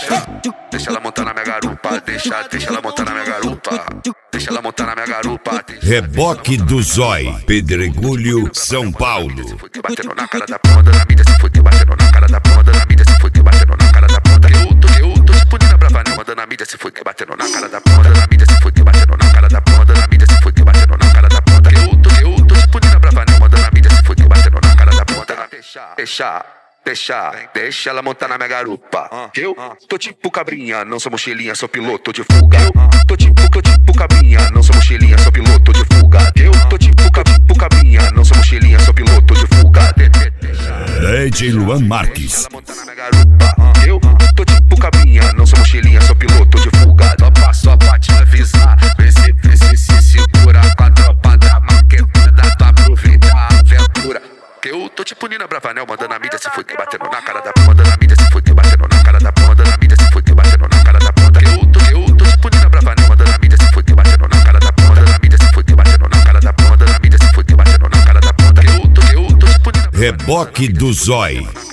Deixa ela montar na minha garupa, deixa ela montar na minha garupa. Deixa ela montar na minha garupa. Reboque do Zói, Pedregulho, São Paulo. Se foi que batendo na cara da ponta da mídia, se foi que batendo na cara da ponta da mídia, se foi que batendo na cara da ponta. Eu tô tipo Nina Bravanel, mandando a mídia, se foi que batendo na cara da ponta da mídia, se foi que batendo na cara da ponta da mídia, se foi que batendo na cara da ponta. Eu tô tipo Nina Bravanel, mandando a mídia, se foi que batendo na cara da ponta. Deixa ela montar na minha garupa. Eu tô tipo cabrinha, não sou mochilinha, sou piloto de fuga. Eu tô tipo cabrinha, não sou mochilinha, sou piloto de fuga. Eu tô tipo cabrinha, não sou mochilinha, sou piloto de fuga. DJ Luan Marques. Deixa ela montar na minha garupa. Eu tô tipo cabrinha, não sou mochilinha, sou piloto de fuga. Só pra te avisar, vê se segura com a tropa da maquetada pra aproveitar a aventura. Eu tô tipo Nina Bravanel, mandando a mídia, se foi que batendo na cara da ponta da mídia, se foi que batendo na cara da ponta da mídia, se foi que batendo na cara da ponta. Eu tô tipo Nina Bravanel, mandando a mídia, se foi que batendo na cara da ponta da mídia, se foi que batendo na cara da ponta da mídia, se foi que batendo na cara da ponta. Eu tô tipo Nina Bravanel. Reboque do Zói.